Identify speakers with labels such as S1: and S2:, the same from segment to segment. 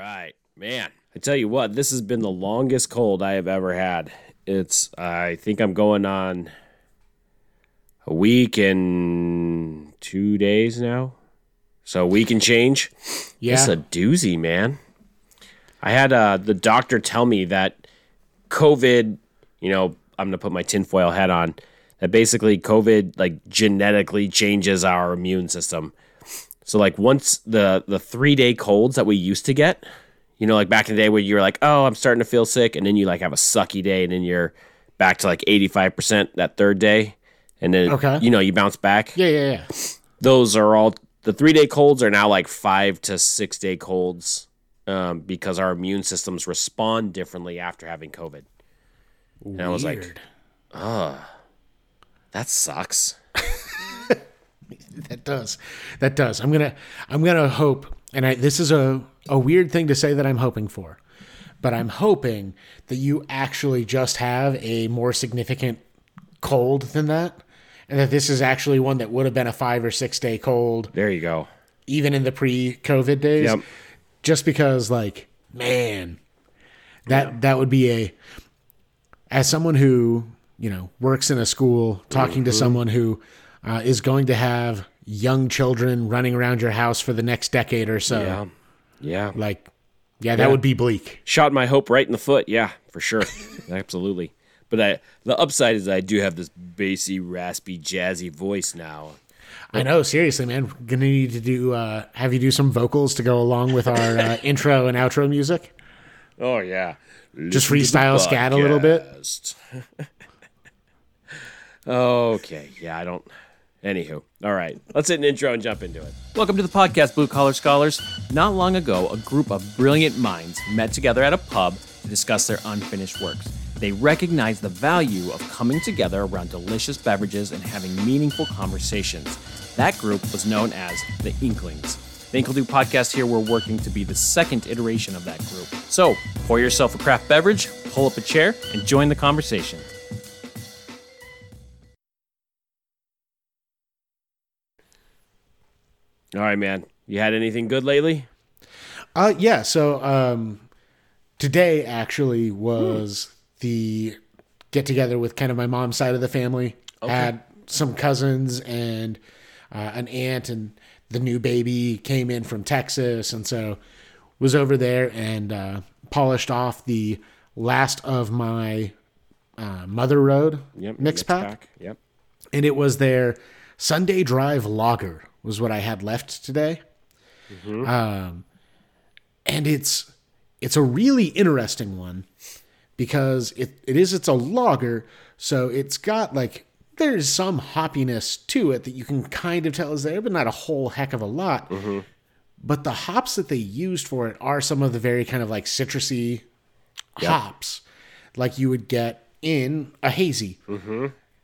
S1: right, man. I tell you what, this has been the longest cold I have ever had. I think I'm going on a week and 2 days now. So a week and change.
S2: Yeah.
S1: It's a doozy, man. I had the doctor tell me that COVID, I'm going to put my tinfoil hat on, that basically COVID like genetically changes our immune system. So like once the 3-day colds that we used to get, like back in the day where you were like, oh, I'm starting to feel sick. And then you like have a sucky day and then you're back to like 85% that third day. And then, you bounce back.
S2: Yeah.
S1: Those are all, the 3-day colds are now like 5 to 6 day colds because our immune systems respond differently after having COVID. And I was like, that sucks.
S2: That does. I'm gonna hope, and this is a weird thing to say that I'm hoping for, but I'm hoping that you actually just have a more significant cold than that, and that this is actually one that would have been a 5 or 6 day cold.
S1: There you go.
S2: Even in the pre-COVID days.
S1: Yep.
S2: Just because, like, man, that would be as someone who, works in a school, talking to someone who is going to have young children running around your house for the next decade or so.
S1: Yeah.
S2: That would be bleak.
S1: Shot my hope right in the foot. Yeah, for sure. Absolutely. But the upside is I do have this bassy, raspy, jazzy voice now.
S2: I know, seriously, man. We're gonna need to have you do some vocals to go along with our intro and outro music.
S1: Oh yeah,
S2: just freestyle scat a little bit.
S1: Okay, yeah, I don't. Anywho, all right, let's hit an intro and jump into it.
S3: Welcome to the podcast, Blue Collar Scholars. Not long ago, a group of brilliant minds met together at a pub to discuss their unfinished works. They recognized the value of coming together around delicious beverages and having meaningful conversations. That group was known as the Inklings. The Inkle Do podcast here, we're working to be the second iteration of that group. So, pour yourself a craft beverage, pull up a chair, and join the conversation.
S1: All right, man. You had anything good lately?
S2: Yeah. So today actually was the get together with kind of my mom's side of the family. Okay. Had some cousins and an aunt, and the new baby came in from Texas, and so was over there and polished off the last of my Mother Road mix pack.
S1: Yep.
S2: And it was their Sunday Drive Lager was what I had left today. Mm-hmm. And it's a really interesting one because it's a lager, so it's got like, there's some hoppiness to it that you can kind of tell is there, but not a whole heck of a lot. Mm-hmm. But the hops that they used for it are some of the very kind of like citrusy hops like you would get in a hazy. Mm-hmm.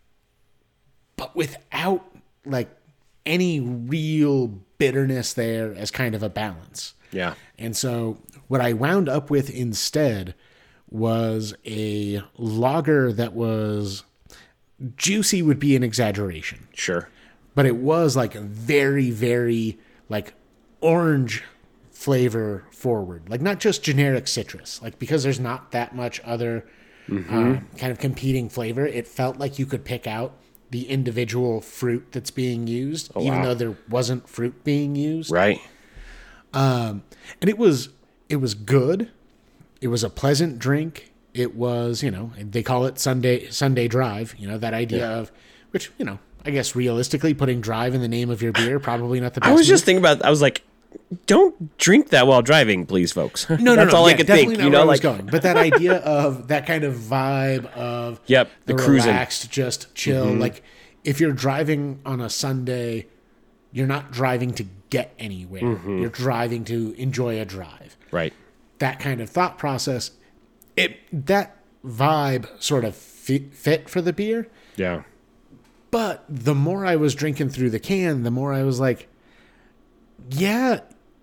S2: But without like any real bitterness there as kind of a balance.
S1: Yeah.
S2: And so what I wound up with instead was a lager that was juicy would be an exaggeration.
S1: Sure.
S2: But it was like very, very like orange flavor forward. Like not just generic citrus. Like because there's not that much other kind of competing flavor, it felt like you could pick out the individual fruit that's being used, even though there wasn't fruit being used.
S1: Right.
S2: And it was good. It was a pleasant drink. It was, they call it Sunday Drive, that idea of, which, I guess realistically putting drive in the name of your beer, probably not the best.
S1: I was just thinking about, I was like, don't drink that while driving, please, folks.
S2: No,
S1: That's all I could think.
S2: Not where I was going. But that idea of that kind of vibe of
S1: the cruising,
S2: relaxed, just chill. Mm-hmm. Like if you're driving on a Sunday, you're not driving to get anywhere. Mm-hmm. You're driving to enjoy a drive.
S1: Right.
S2: That kind of thought process, that vibe sort of fit for the beer.
S1: Yeah.
S2: But the more I was drinking through the can, the more I was like, yeah,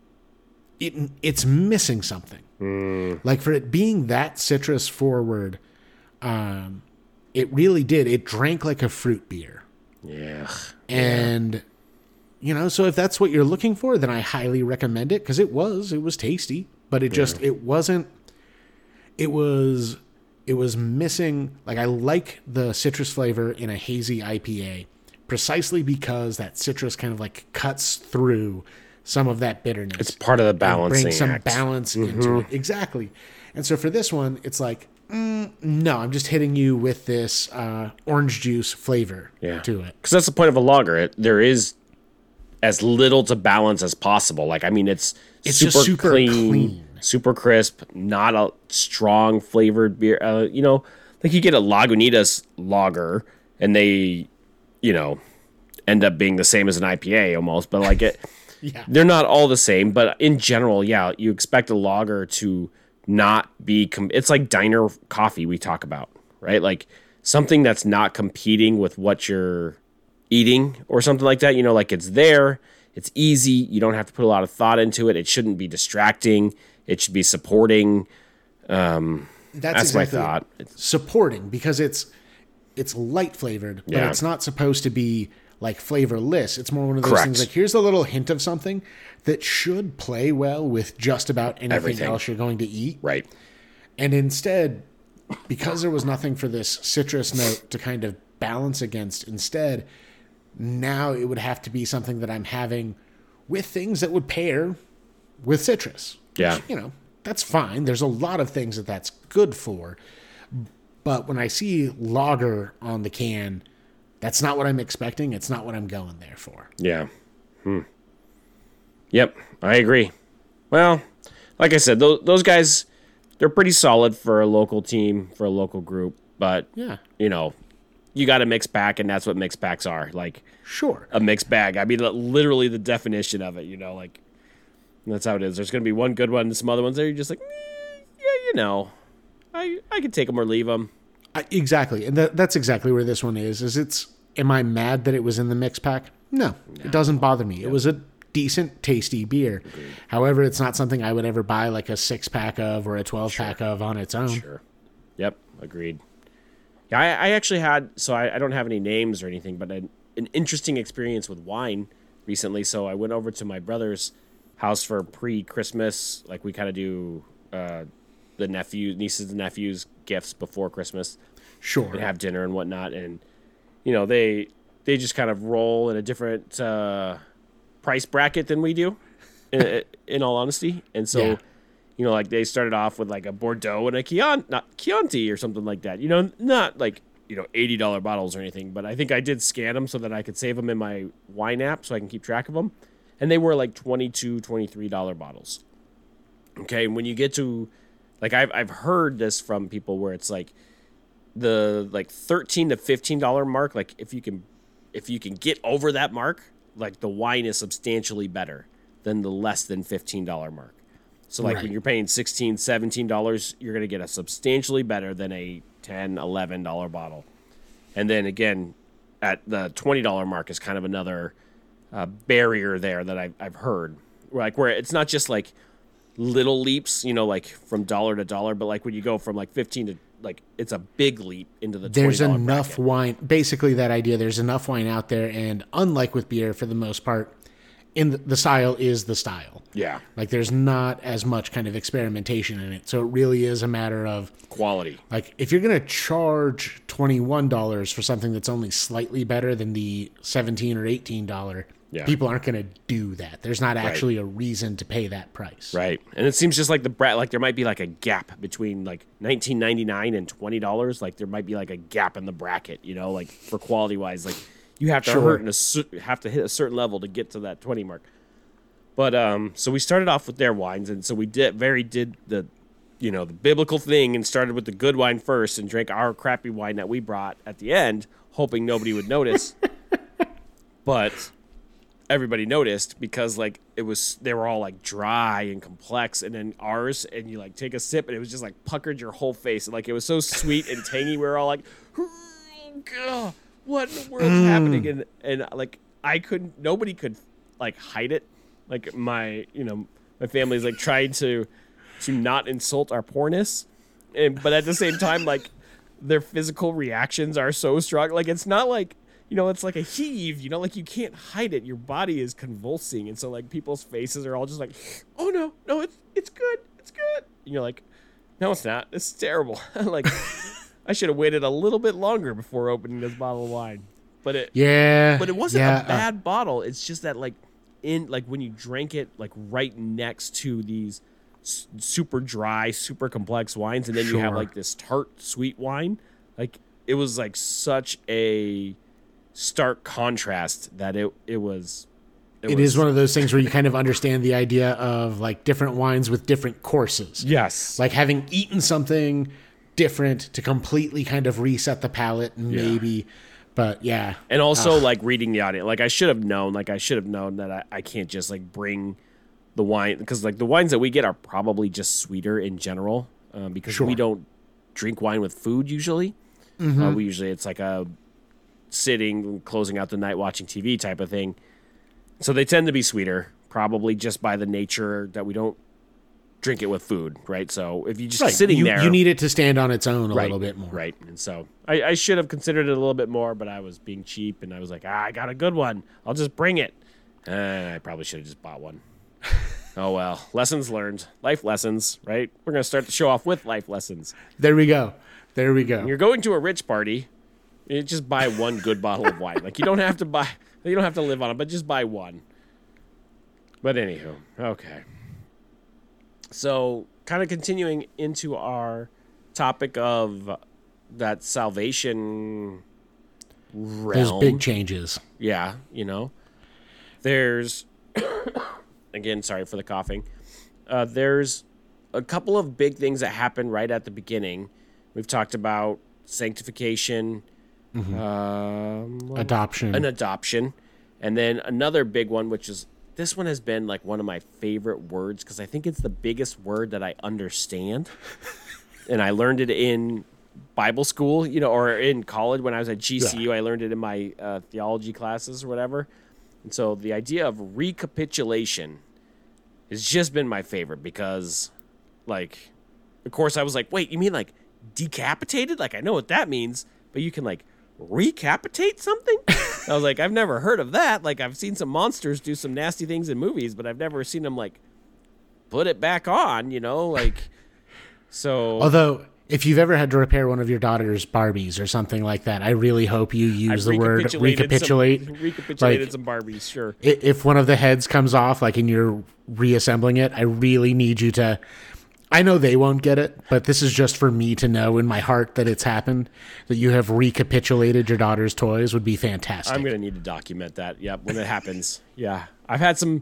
S2: it's missing something. Like for it being that citrus forward, it really did. It drank like a fruit beer.
S1: Yeah.
S2: And, so if that's what you're looking for, then I highly recommend it because it was tasty. but it wasn't. It was missing. Like, I like the citrus flavor in a hazy IPA precisely because that citrus kind of like cuts through some of that bitterness.
S1: It's part of the balancing
S2: brings some
S1: act.
S2: balance into it. Exactly. And so for this one, it's like, no, I'm just hitting you with this orange juice flavor to it.
S1: Because that's the point of a lager. There is as little to balance as possible. Like, I mean, it's
S2: just super clean,
S1: super crisp, not a strong flavored beer. Like you get a Lagunitas lager, and they, end up being the same as an IPA almost. But like they're not all the same. But in general, you expect a lager to not be. It's like diner coffee we talk about, right? Like something that's not competing with what you're eating or something like that. Like it's there, it's easy. You don't have to put a lot of thought into it. It shouldn't be distracting. It should be supporting. That's exactly my thought.
S2: Supporting, because it's light flavored, but it's not supposed to be like flavorless. It's more one of those things like, here's a little hint of something that should play well with just about anything else you're going to eat.
S1: Right.
S2: And instead, because there was nothing for this citrus note to kind of balance against, instead, now it would have to be something that I'm having with things that would pair with citrus.
S1: Yeah.
S2: Which, that's fine. There's a lot of things that's good for. But when I see lager on the can, that's not what I'm expecting. It's not what I'm going there for.
S1: Yeah. Yep, I agree. Well, like I said, those guys, they're pretty solid for a local team, for a local group. But, you got a mixed pack, and that's what mixed packs are. Like,
S2: sure,
S1: a mixed bag. I mean, literally the definition of it, like, that's how it is. There's going to be one good one and some other ones that you're just like, I could take them or leave them.
S2: Exactly. And that's exactly where this one is am I mad that it was in the mix pack? No, it doesn't bother me. Yep. It was a decent, tasty beer.
S1: Agreed.
S2: However, it's not something I would ever buy like a 6-pack of or a 12-pack of on its own.
S1: Sure. Yep. Agreed. Yeah, I actually had, so I don't have any names or anything, but an interesting experience with wine recently. So I went over to my brother's house for pre-Christmas. Like, we kind of do the nieces and nephews gifts before Christmas.
S2: Sure.
S1: And have dinner and whatnot. And, they just kind of roll in a different price bracket than we do, in all honesty. And so, like they started off with like a Bordeaux and a Chianti or something like that. Not like, $80 bottles or anything. But I think I did scan them so that I could save them in my wine app so I can keep track of them. And they were like $22, $23 bottles. Okay, and when you get to, like, I've heard this from people where it's like the like $13 to $15 mark. Like, if you can get over that mark, like the wine is substantially better than the less than $15 mark. So like when you're paying $16, $17, you're gonna get a substantially better than a $10, $11 bottle. And then again, at the $20 mark is kind of another barrier there that I've heard, like where it's not just like little leaps, like from dollar to dollar, but like when you go from like 15 to like, it's a big leap into the $20
S2: There's enough
S1: bracket.
S2: wine, basically that idea, there's enough wine out there, and unlike with beer, for the most part, the style is the style.
S1: Yeah.
S2: Like there's not as much kind of experimentation in it. So it really is a matter of
S1: quality.
S2: Like if you're going to charge $21 for something that's only slightly better than the $17 or $18, people aren't going to do that. There's not actually a reason to pay that price.
S1: Right. And it seems just like like there might be like a gap between like $19.99 and $20. Like there might be like a gap in the bracket, like for quality wise, like you have to have to hit a certain level to get to that 20 mark. But so we started off with their wines, and so we did the the biblical thing and started with the good wine first and drank our crappy wine that we brought at the end, hoping nobody would notice. But everybody noticed because like they were all like dry and complex, and then ours, and you like take a sip and it was just like puckered your whole face, and like it was so sweet and tangy. We were all like, oh, God, what in the world's happening? And like nobody could like hide it. Like my family's like trying to not insult our poorness, but at the same time, like their physical reactions are so strong. Like it's not like, it's like a heave, like you can't hide it. Your body is convulsing. And so like people's faces are all just like, oh no, it's good. It's And you're like, no, it's not. It's terrible. Like, I should have waited a little bit longer before opening this bottle of wine. But it wasn't a bad bottle. It's just that like when you drank it like right next to these super dry, super complex wines, and then you have like this tart sweet wine, like it was like such a stark contrast that it was.
S2: It is one of those things where you kind of understand the idea of like different wines with different courses.
S1: Yes.
S2: Like having eaten something different to completely kind of reset the palate, maybe. But yeah.
S1: And also like reading the audience. Like I should have known that I can't just like bring the wine, because like the wines that we get are probably just sweeter in general, because we don't drink wine with food usually. We usually, it's like a sitting, closing out the night watching TV type of thing. So they tend to be sweeter, probably just by the nature that we don't drink it with food, right? So if you just sitting there,
S2: you need it to stand on its own a little bit more,
S1: right? And so I should have considered it a little bit more, but I was being cheap, and I was like, I got a good one, I'll just bring it. I probably should have just bought one. Oh well, lessons learned, life lessons, right? We're gonna start the show off with life lessons.
S2: There we go.
S1: When you're going to a rich party, you just buy one good bottle of wine. Like you don't have to live on it, but just buy one. But anywho, okay. So, kind of continuing into our topic of that salvation realm.
S2: There's big changes.
S1: Yeah, there's, again, sorry for the coughing. There's a couple of big things that happen right at the beginning. We've talked about sanctification,
S2: adoption.
S1: An adoption. And then another big one, which is, this one has been like one of my favorite words because I think it's the biggest word that I understand. And I learned it in Bible school, or in college when I was at GCU. I learned it in my theology classes or whatever. And so the idea of recapitulation has just been my favorite because, like, of course I was like, wait, you mean like decapitated? Like, I know what that means, but you can like recapitate something? I was like, I've never heard of that. Like, I've seen some monsters do some nasty things in movies, but I've never seen them like put it back on, like, so.
S2: Although, if you've ever had to repair one of your daughter's Barbies or something like that, I really hope you use the word recapitulate.
S1: Recapitulated some Barbies, sure.
S2: If one of the heads comes off, like, and you're reassembling it, I really need you to. I know they won't get it, but this is just for me to know in my heart that it's happened, that you have recapitulated your daughter's toys would be fantastic.
S1: I'm going to need to document that. Yep. When it happens. Yeah. I don't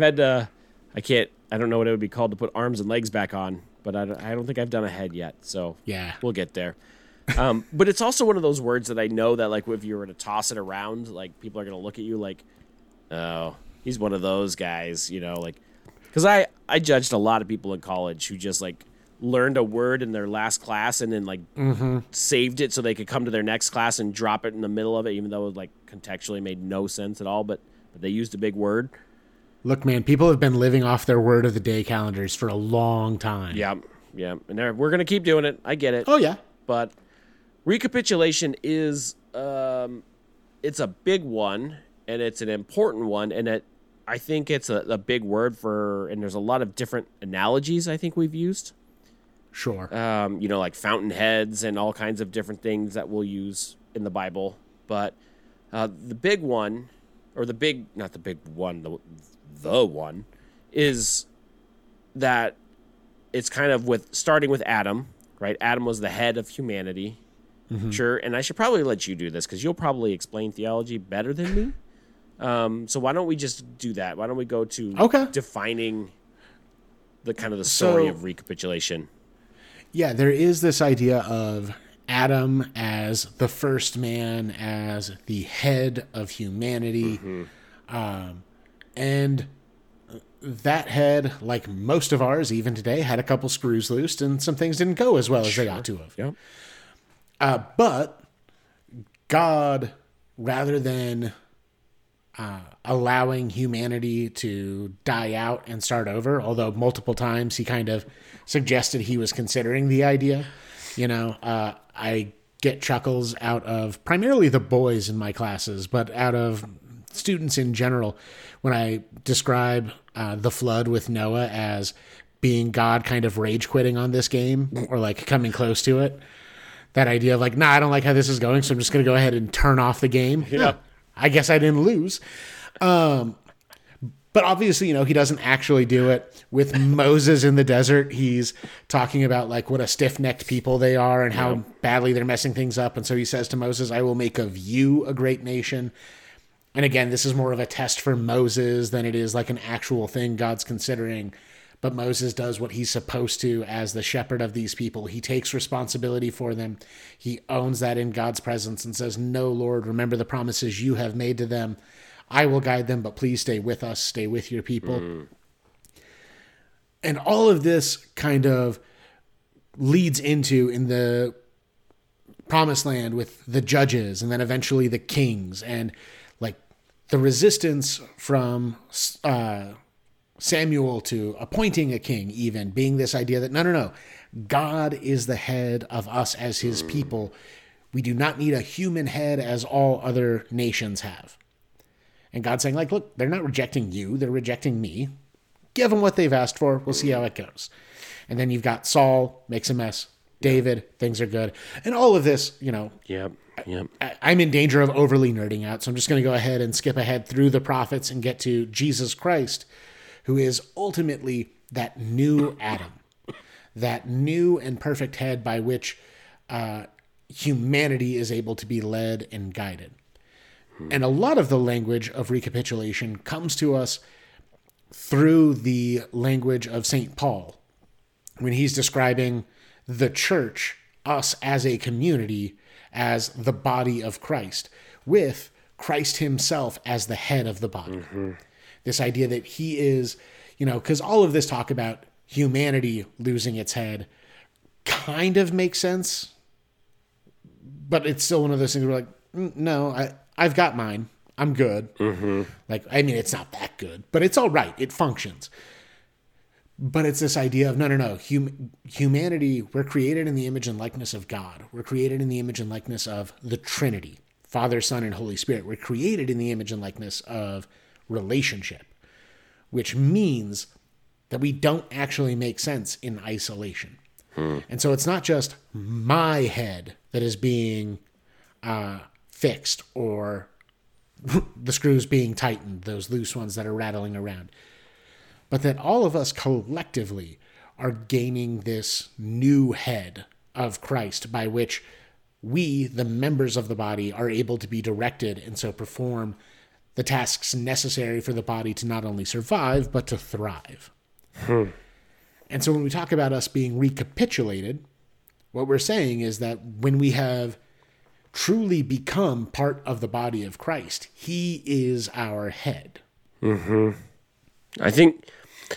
S1: know what it would be called to put arms and legs back on, but I don't think I've done a head yet. So
S2: yeah,
S1: we'll get there. But it's also one of those words that I know that like if you were to toss it around, like people are going to look at you like, oh, he's one of those guys, like, because I judged a lot of people in college who just like learned a word in their last class and then like saved it so they could come to their next class and drop it in the middle of it, even though it like contextually made no sense at all, but they used a big word.
S2: Look, man, people have been living off their word of the day calendars for a long time.
S1: Yeah. And we're going to keep doing it. I get it.
S2: Oh, yeah.
S1: But recapitulation is, it's a big one, and it's an important one, and I think it's a big word and there's a lot of different analogies I think we've used.
S2: Sure.
S1: Like fountainheads and all kinds of different things that we'll use in the Bible. But the big one, or not the big one, the one, is that it's kind of starting with Adam, right? Adam was the head of humanity. Mm-hmm. Sure. And I should probably let you do this because you'll probably explain theology better than me. So why don't we just do that? Why don't we go to defining the kind of the story of recapitulation?
S2: Yeah, there is this idea of Adam as the first man, as the head of humanity. Mm-hmm. And that head, like most of ours, even today, had a couple screws loose and some things didn't go as well as they ought to have.
S1: Yep.
S2: But God, rather than allowing humanity to die out and start over, although multiple times he kind of suggested he was considering the idea. I get chuckles out of primarily the boys in my classes, but out of students in general when I describe the flood with Noah as being God kind of rage quitting on this game or like coming close to it. That idea of like, nah, I don't like how this is going, so I'm just going to go ahead and turn off the game.
S1: Yeah.
S2: I guess I didn't lose. But obviously, he doesn't actually do it. With Moses in the desert, he's talking about like what a stiff-necked people they are and how badly they're messing things up. And so he says to Moses, I will make of you a great nation. And again, this is more of a test for Moses than it is like an actual thing God's considering. But Moses does what he's supposed to as the shepherd of these people. He takes responsibility for them. He owns that in God's presence and says, no, Lord, remember the promises you have made to them. I will guide them, but please stay with us, stay with your people. And all of this kind of leads into in the promised land with the judges and then eventually the kings and like the resistance from Samuel to appointing a king, even being this idea that no, God is the head of us as his people. We do not need a human head as all other nations have. And God's saying, like, look, they're not rejecting you. They're rejecting me. Give them what they've asked for. We'll see how it goes. And then you've got Saul, makes a mess. David, things are good. And all of this,
S1: Yep.
S2: I'm in danger of overly nerding out. So I'm just going to go ahead and skip ahead through the prophets and get to Jesus Christ, who is ultimately that new Adam, that new and perfect head by which humanity is able to be led and guided. And a lot of the language of recapitulation comes to us through the language of St. Paul when he's describing the church, us as a community, as the body of Christ, with Christ himself as the head of the body. This idea that he is, because all of this talk about humanity losing its head kind of makes sense, but it's still one of those things where like, no, I've got mine. I'm good. Like, I mean, it's not that good, but it's all right. It functions. But it's this idea of, no. Humanity, we're created in the image and likeness of God. We're created in the image and likeness of the Trinity, Father, Son, and Holy Spirit. We're created in the image and likeness of relationship, which means that we don't actually make sense in isolation. And so it's not just my head that is being fixed or the screws being tightened, those loose ones that are rattling around, but that all of us collectively are gaining this new head of Christ by which we, the members of the body, are able to be directed and so perform the tasks necessary for the body to not only survive, but to thrive. And so when we talk about us being recapitulated, what we're saying is that when we have truly become part of the body of Christ, he is our head.
S1: I think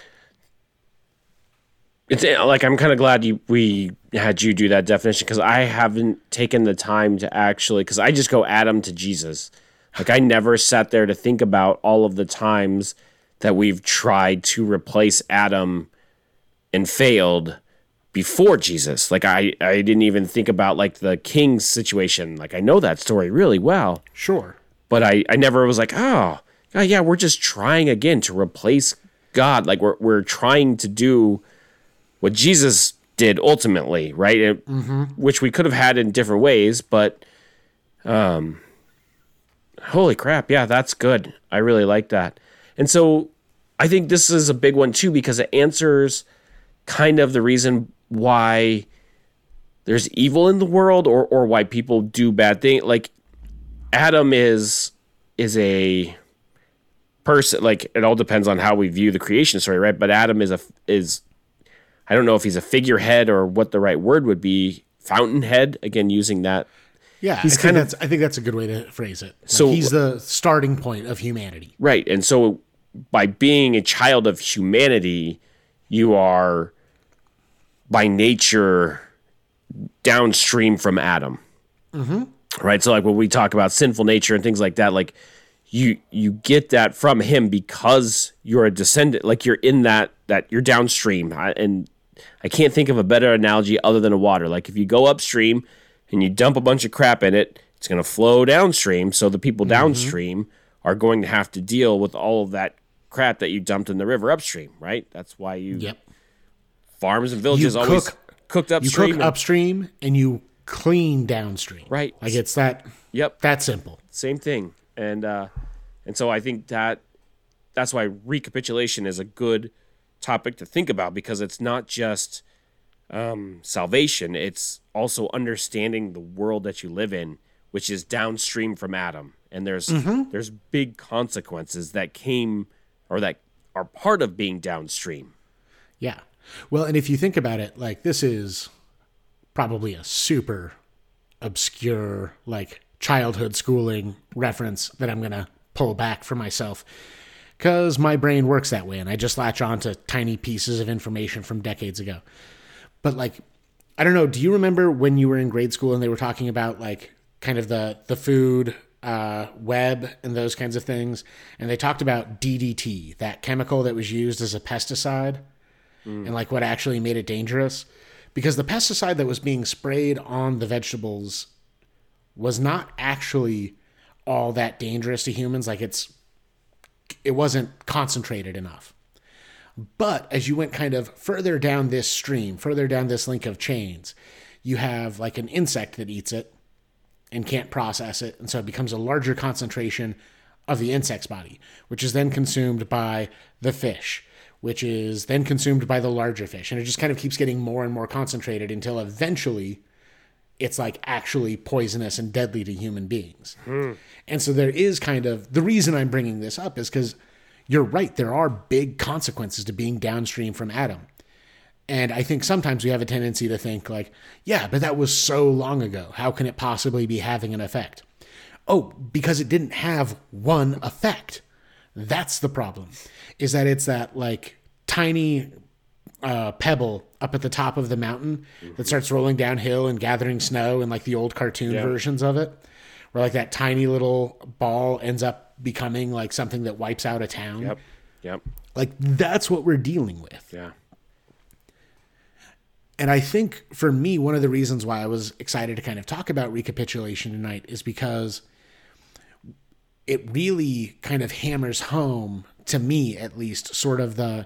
S1: it's like, I'm kind of glad we had you do that definition, because I haven't taken the time to actually, because I just go Adam to Jesus. Like, I never sat there to think about all of the times that we've tried to replace Adam and failed before Jesus. Like, I didn't even think about like the king's situation. Like, I know that story really well.
S2: Sure.
S1: But I never was like, oh yeah, we're just trying again to replace God. Like, we're trying to do what Jesus did ultimately, right? Which we could have had in different ways, but holy crap, yeah, that's good. I really like that. And so I think this is a big one too, because it answers kind of the reason why there's evil in the world, or why people do bad things. Like, Adam is a person. Like, it all depends on how we view the creation story, right? But Adam is I don't know if he's a figurehead or what the right word would be. Fountainhead, again, using that.
S2: Yeah, I think that's a good way to phrase it. Like, so he's the starting point of humanity.
S1: Right. And so by being a child of humanity, you are by nature downstream from Adam. Right. So like when we talk about sinful nature and things like that, like you get that from him because you're a descendant, like you're in that you're downstream. And I can't think of a better analogy other than a water. Like, if you go upstream and you dump a bunch of crap in it, it's going to flow downstream. So the people downstream are going to have to deal with all of that crap that you dumped in the river upstream, right? That's why you farms and villages always cooked
S2: You
S1: upstream.
S2: cook upstream and you clean downstream.
S1: Right.
S2: Like it's that simple.
S1: Same thing. And so I think that's why recapitulation is a good topic to think about, because it's not just salvation. It's also understanding the world that you live in, which is downstream from Adam. And there's big consequences that came or that are part of being downstream.
S2: Yeah. Well, and if you think about it, like this is probably a super obscure, like childhood schooling reference that I'm going to pull back for myself because my brain works that way and I just latch on to tiny pieces of information from decades ago. But like, I don't know, do you remember when you were in grade school and they were talking about like kind of the food web and those kinds of things? And they talked about DDT, that chemical that was used as a pesticide, and like what actually made it dangerous. Because the pesticide that was being sprayed on the vegetables was not actually all that dangerous to humans. Like it wasn't concentrated enough. But as you went kind of further down this stream, further down this link of chains, you have like an insect that eats it and can't process it. And so it becomes a larger concentration of the insect's body, which is then consumed by the fish, which is then consumed by the larger fish. And it just kind of keeps getting more and more concentrated until eventually it's like actually poisonous and deadly to human beings. And so there is kind of, the reason I'm bringing this up is because you're right, there are big consequences to being downstream from Adam. And I think sometimes we have a tendency to think like, yeah, but that was so long ago. How can it possibly be having an effect? Oh, because it didn't have one effect. That's the problem, is that it's that like tiny pebble up at the top of the mountain that starts rolling downhill and gathering snow in like the old cartoon versions of it, where like that tiny little ball ends up becoming like something that wipes out a town.
S1: Yep.
S2: Like that's what we're dealing with.
S1: Yeah.
S2: And I think for me, one of the reasons why I was excited to kind of talk about recapitulation tonight is because it really kind of hammers home, to me at least, sort of the,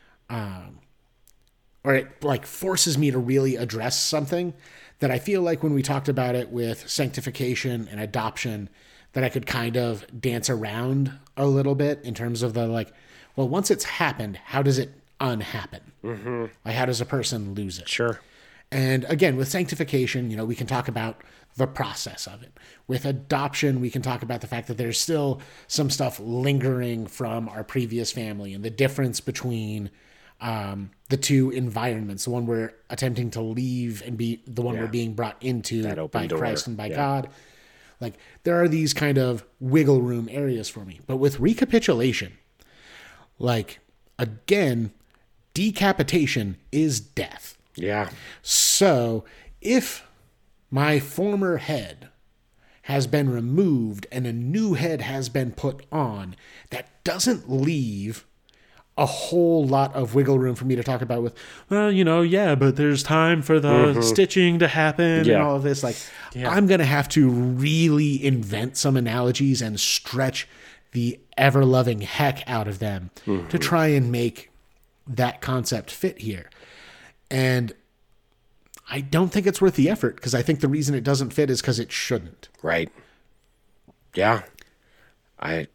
S2: or it like forces me to really address something that I feel like when we talked about it with sanctification and adoption, that I could kind of dance around a little bit in terms of the like, well, once it's happened, how does it unhappen? Like, how does a person lose it?
S1: Sure.
S2: And again, with sanctification, you know, we can talk about the process of it. With adoption, we can talk about the fact that there's still some stuff lingering from our previous family and the difference between the two environments, the one we're attempting to leave and be the one we're being brought into by Christ and by God. Like, there are these kind of wiggle room areas for me. But with recapitulation, like, again, decapitation is death.
S1: Yeah.
S2: So if my former head has been removed and a new head has been put on, that doesn't leave a whole lot of wiggle room for me to talk about with, well, you know, yeah, but there's time for the stitching to happen and all of this. Like, I'm going to have to really invent some analogies and stretch the ever-loving heck out of them to try and make that concept fit here. And I don't think it's worth the effort, because I think the reason it doesn't fit is because it shouldn't.
S1: Right. Yeah. I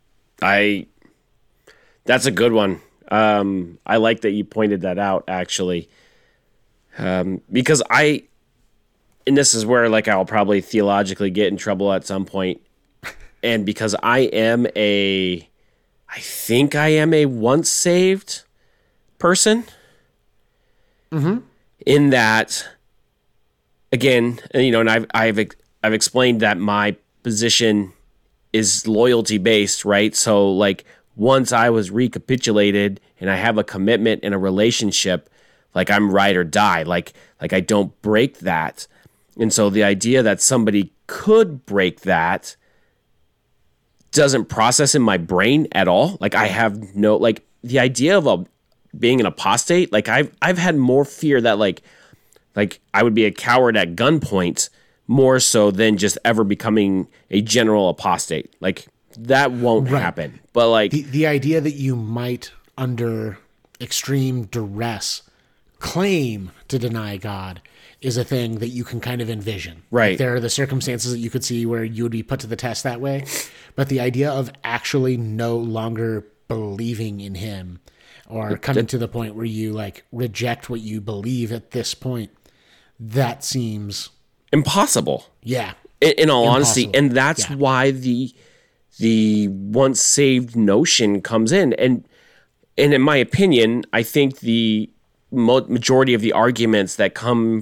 S1: that's a good one. I like that you pointed that out, actually. Because and this is where like I'll probably theologically get in trouble at some point. And because I think I am a once saved person. In that, again, you know, and I've explained that my position is loyalty based, right? So like once I was recapitulated and I have a commitment in a relationship, like I'm ride or die, like I don't break that. And so the idea that somebody could break that doesn't process in my brain at all. Like I have no, like the idea of being an apostate, like I've had more fear that like I would be a coward at gunpoint more so than just ever becoming a general apostate. Like that won't happen. But like
S2: the idea that you might under extreme duress claim to deny God is a thing that you can kind of envision.
S1: Right.
S2: Like, there are the circumstances that you could see where you would be put to the test that way. But the idea of actually no longer believing in him, or coming to the point where you like reject what you believe at this point, that seems
S1: impossible.
S2: Yeah.
S1: In all honesty.
S2: Impossible.
S1: And that's why the once saved notion comes in. And in my opinion, I think the majority of the arguments that come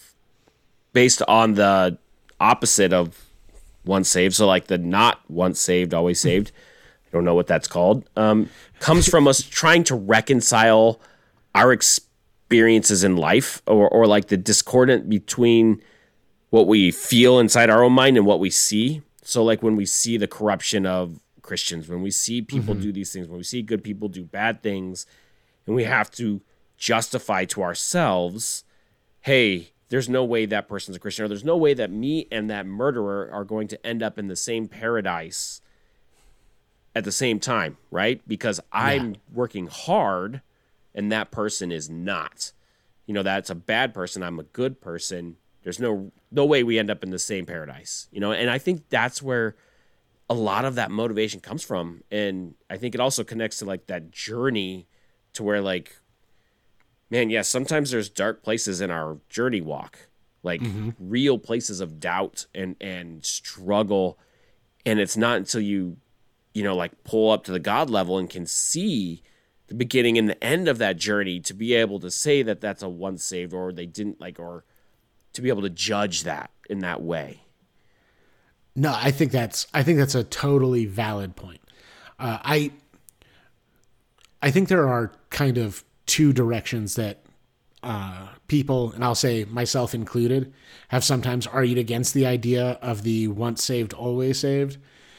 S1: based on the opposite of once saved, so like the not once saved, always saved, I don't know what that's called, comes from us trying to reconcile our experiences in life, or like the discordant between what we feel inside our own mind and what we see. So like when we see the corruption of Christians, when we see people do these things, when we see good people do bad things, and we have to justify to ourselves, hey, there's no way that person's a Christian, or there's no way that me and that murderer are going to end up in the same paradise at the same time, right? Because I'm working hard and that person is not. You know, that's a bad person, I'm a good person. There's no way we end up in the same paradise, you know? And I think that's where a lot of that motivation comes from. And I think it also connects to like that journey to where like, man, yes, sometimes there's dark places in our journey walk, like real places of doubt and struggle. And it's not until you know, like pull up to the God level and can see the beginning and the end of that journey to be able to say that that's a once saved, or they didn't like, or to be able to judge that in that way.
S2: No, I think that's a totally valid point. I think there are kind of two directions that people, and I'll say myself included, have sometimes argued against the idea of the once saved, always saved.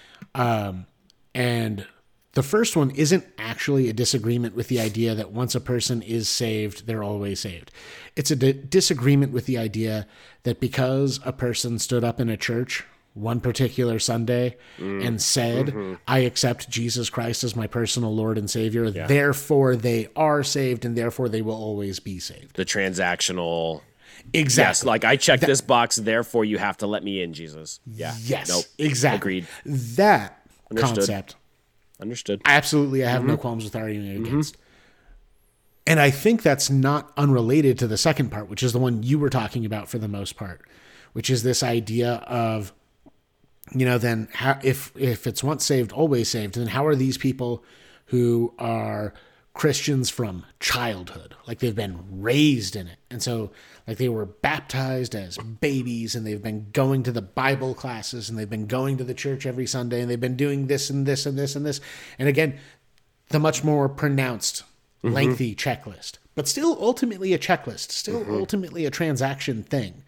S2: And the first one isn't actually a disagreement with the idea that once a person is saved, they're always saved. It's a disagreement with the idea that because a person stood up in a church one particular Sunday and said, I accept Jesus Christ as my personal Lord and Savior, therefore they are saved and therefore they will always be saved.
S1: The transactional.
S2: Exactly.
S1: Yes, like I checked this box, therefore you have to let me in, Jesus. Yeah.
S2: Yes.
S1: Nope.
S2: Exactly.
S1: Agreed.
S2: That
S1: Understood.
S2: concept.
S1: Understood.
S2: Absolutely. I have no qualms with arguing against. And I think that's not unrelated to the second part, which is the one you were talking about for the most part, which is this idea of, you know, then how, if it's once saved, always saved, then how are these people who are Christians from childhood, like they've been raised in it, and so like they were baptized as babies, and they've been going to the Bible classes, and they've been going to the church every Sunday, and they've been doing this and this and this and this, and again, the much more pronounced, lengthy checklist, but still ultimately a checklist, still ultimately a transaction thing.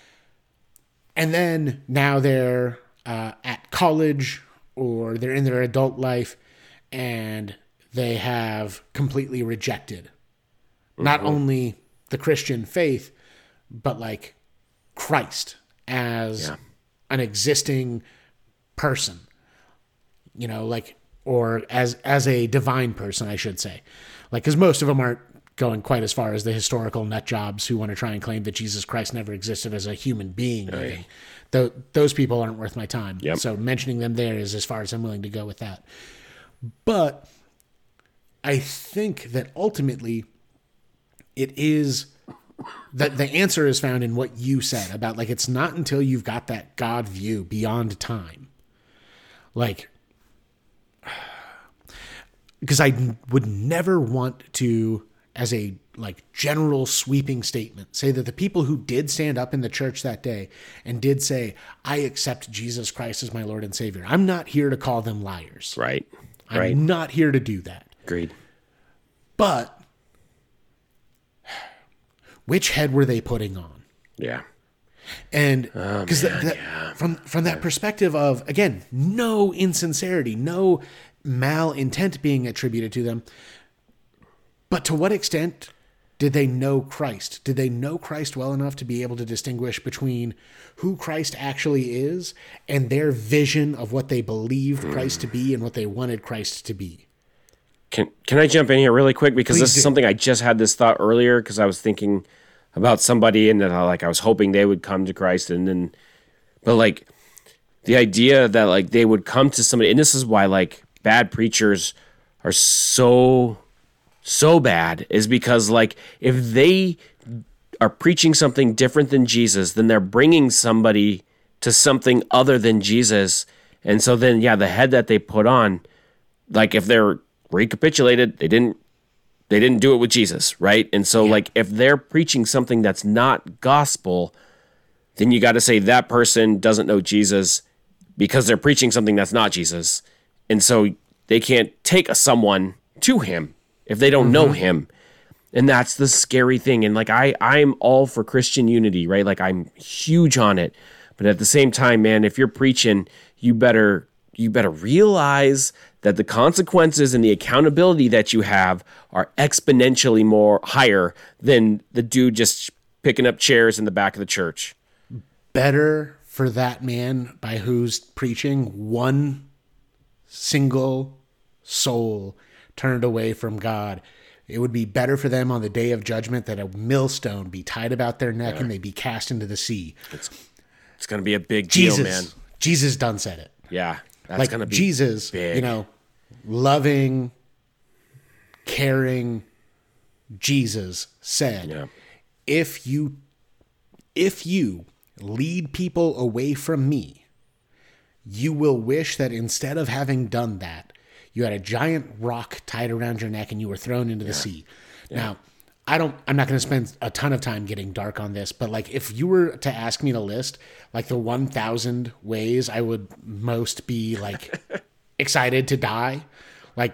S2: And then now they're at college, or they're in their adult life, and they have completely rejected not only the Christian faith, but like Christ as an existing person, you know, like, or as a divine person, I should say. Like, because most of them aren't going quite as far as the historical nut jobs who want to try and claim that Jesus Christ never existed as a human being. Right. Those people aren't worth my time.
S1: Yep.
S2: So mentioning them there is as far as I'm willing to go with that. But I think that ultimately it is that the answer is found in what you said about, like, it's not until you've got that God view beyond time. Like, because I would never want to, as a like general sweeping statement, say that the people who did stand up in the church that day and did say, I accept Jesus Christ as my Lord and Savior, I'm not here to call them liars.
S1: Right.
S2: I'm not here to do that.
S1: Agreed.
S2: But which head were they putting on?
S1: Yeah.
S2: And because from that perspective of, again, no insincerity, no malintent being attributed to them, but to what extent did they know Christ? Did they know Christ well enough to be able to distinguish between who Christ actually is and their vision of what they believed Christ to be and what they wanted Christ to be?
S1: Can I jump in here really quick? Because
S2: Please
S1: this
S2: do.
S1: is something I just had this thought earlier because I was thinking about somebody and like I was hoping they would come to Christ but like the idea that like they would come to somebody, and this is why like bad preachers are so bad, is because like if they are preaching something different than Jesus, then they're bringing somebody to something other than Jesus. And so then, yeah, the head that they put on, like if they're recapitulated, they didn't do it with Jesus, right? And so like if they're preaching something that's not gospel, then you got to say that person doesn't know Jesus because they're preaching something that's not Jesus. And so they can't take someone to him if they don't know him. And that's the scary thing. And like I'm all for Christian unity, right? Like I'm huge on it. But at the same time, man, if you're preaching, you better realize that the consequences and the accountability that you have are exponentially more higher than the dude just picking up chairs in the back of the church.
S2: Better for that man by whose preaching one single soul turned away from God. It would be better for them on the day of judgment that a millstone be tied about their neck and they be cast into the sea.
S1: It's going to be a big deal, man.
S2: Jesus done said it.
S1: Yeah. That's
S2: Like
S1: going to be
S2: Jesus,
S1: big.
S2: loving, caring Jesus said,
S1: Yeah.
S2: if you lead people away from me, you will wish that instead of having done that, you had a giant rock tied around your neck and you were thrown into the sea. Now, I'm not going to spend a ton of time getting dark on this, but like if you were to ask me to list like the 1,000 ways I would most be like excited to die, like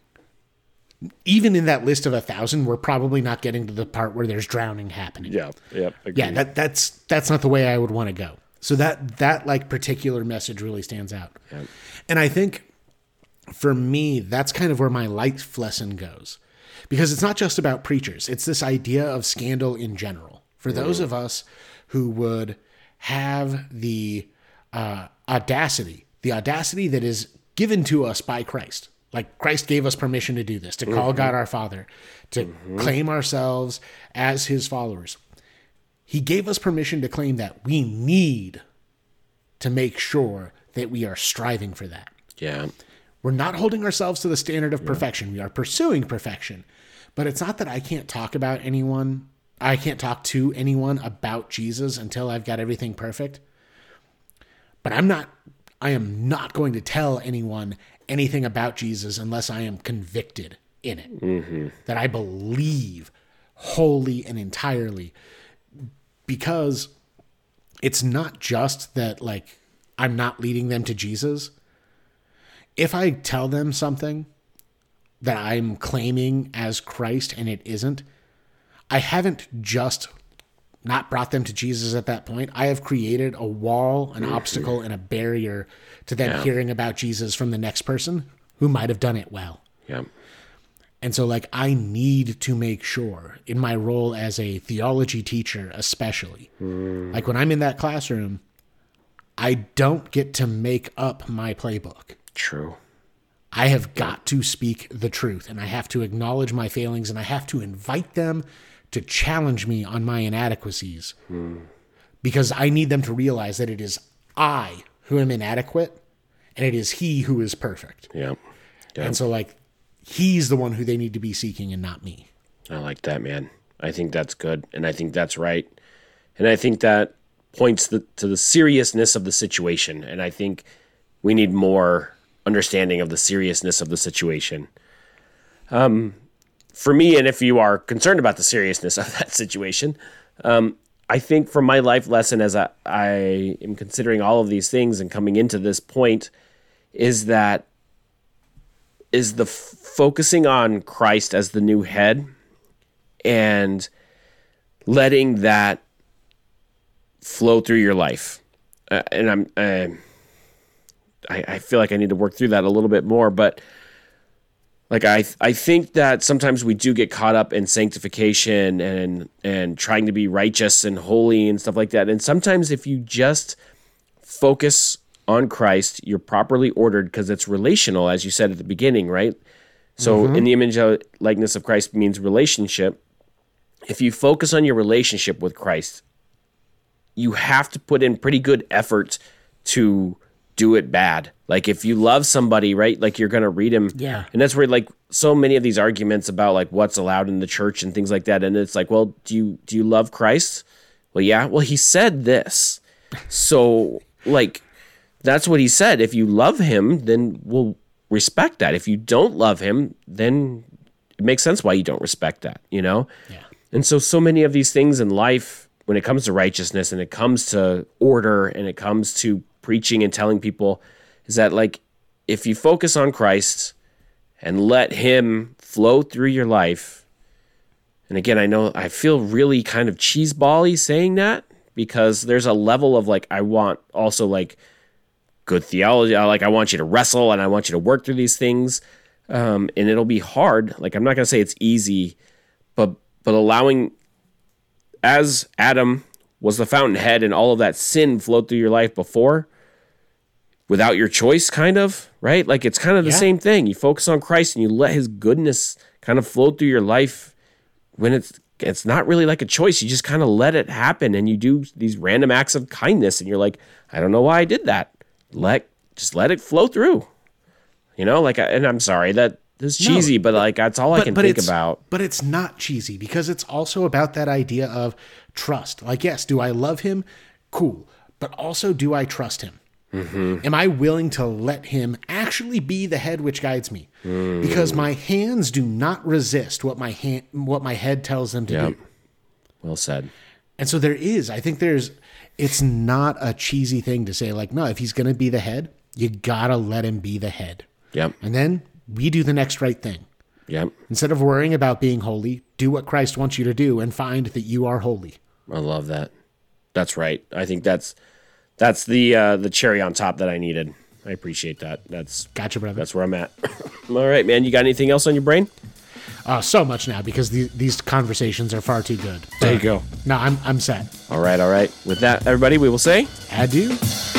S2: even in that list of 1,000, we're probably not getting to the part where there's drowning happening.
S1: Yeah. Yep.
S2: Yeah, that's not the way I would want to go. So that like particular message really stands out.
S1: Yep.
S2: And I think for me, that's kind of where my life lesson goes. Because it's not just about preachers. It's this idea of scandal in general. For those of us who would have the audacity that is given to us by Christ. Like Christ gave us permission to do this, to call God our Father, to claim ourselves as his followers. He gave us permission to claim that. We need to make sure that we are striving for that.
S1: Yeah.
S2: We're not holding ourselves to the standard of perfection. We are pursuing perfection. But it's not that I can't talk about anyone. I can't talk to anyone about Jesus until I've got everything perfect. But I am not going to tell anyone anything about Jesus unless I am convicted in it. That I believe wholly and entirely. Because it's not just that like I'm not leading them to Jesus. If I tell them something that I'm claiming as Christ and it isn't, I haven't just not brought them to Jesus at that point. I have created a wall, an obstacle, and a barrier to them hearing about Jesus from the next person who might have done it well.
S1: Yeah.
S2: And so like I need to make sure in my role as a theology teacher, especially, like when I'm in that classroom, I don't get to make up my playbook.
S1: True.
S2: I have got to speak the truth, and I have to acknowledge my failings, and I have to invite them to challenge me on my inadequacies. Because I need them to realize that it is I who am inadequate, and it is he who is perfect.
S1: Yeah.
S2: And so, like, he's the one who they need to be seeking and not me.
S1: I like that, man. I think that's good, and I think that's right. And I think that points to the seriousness of the situation, and I think we need more understanding of the seriousness of the situation. For me, and if you are concerned about the seriousness of that situation, I think from my life lesson as I am considering all of these things and coming into this point is the focusing on Christ as the new head and letting that flow through your life. And I feel like I need to work through that a little bit more, but like I think that sometimes we do get caught up in sanctification and trying to be righteous and holy and stuff like that. And sometimes if you just focus on Christ, you're properly ordered because it's relational, as you said at the beginning, right? So in the image of likeness of Christ means relationship. If you focus on your relationship with Christ, you have to put in pretty good effort to do it bad. Like if you love somebody, right? Like you're going to read him.
S2: Yeah.
S1: And that's where like so many of these arguments about like what's allowed in the church and things like that. And it's like, well, do you love Christ? Well, yeah. Well, he said this. So like, that's what he said. If you love him, then we'll respect that. If you don't love him, then it makes sense why you don't respect that, you know?
S2: Yeah.
S1: And so many of these things in life, when it comes to righteousness and it comes to order and it comes to preaching and telling people, is that like, if you focus on Christ and let him flow through your life, and again, I know I feel really kind of cheeseball-y saying that, because there's a level of like, I want also like good theology. Like I want you to wrestle and I want you to work through these things. And it'll be hard. Like, I'm not going to say it's easy, but allowing, as Adam was the fountainhead and all of that sin flowed through your life before, without your choice, kind of, right? Like it's kind of the same thing. You focus on Christ and you let his goodness kind of flow through your life when it's not really like a choice. You just kind of let it happen and you do these random acts of kindness and you're like, I don't know why I did that. Just let it flow through, you know, like, and I'm sorry that is cheesy, but like, that's all I can think about.
S2: But it's not cheesy because it's also about that idea of trust. Like, yes, do I love him? Cool. But also, do I trust him? Mm-hmm. Am I willing to let him actually be the head which guides me? Because my hands do not resist what my head tells them to do.
S1: Well said.
S2: And so it's not a cheesy thing to say like, no, if he's going to be the head, you got to let him be the head.
S1: Yep.
S2: And then we do the next right thing.
S1: Yep.
S2: Instead of worrying about being holy, do what Christ wants you to do and find that you are holy.
S1: I love that. That's right. I think that's the cherry on top that I needed. I appreciate that.
S2: Gotcha, brother.
S1: That's where I'm at. All right, man. You got anything else on your brain?
S2: So much now because these conversations are far too good.
S1: There you go.
S2: No, I'm set.
S1: All right. With that, everybody, we will say
S2: adieu.